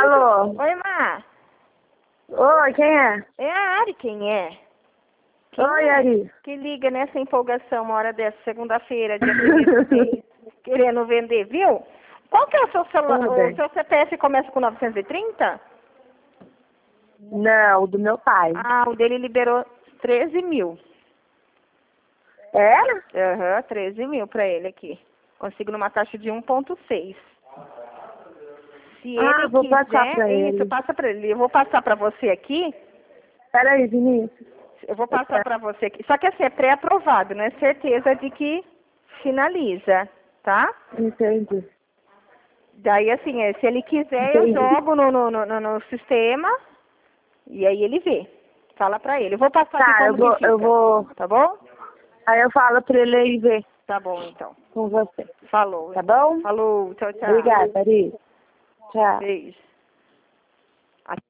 Alô? Oi, Má. Oi, quem é? É a Ari quem é? Oi, Ari. Que liga nessa empolgação uma hora dessa, segunda-feira, dia 1º, querendo vender, viu? Qual que é o seu celular? Tudo O bem. seu CPF começa com 930? Não, o do meu pai. Ah, o dele liberou 13 mil. Era? Aham, 13 mil pra ele aqui. Consigo numa taxa de 1,6. Se ele Vou passar quiser, pra isso, ele. passa pra ele. Eu vou passar pra você aqui. Peraí, Vinícius. Eu vou passar pra você aqui. Só que assim, é pré-aprovado, não é certeza de que finaliza, tá? Entendi. Daí assim, se ele quiser, eu Entendi. jogo no sistema e aí ele vê. Fala pra ele. Eu vou passar aqui Tá, como que fica. eu vou. Tá bom? Aí eu falo pra ele aí ver Tá bom, então. com você. Falou. Tá bom? Falou. Tchau, tchau. Obrigada, Ari. Tchau. Beijo.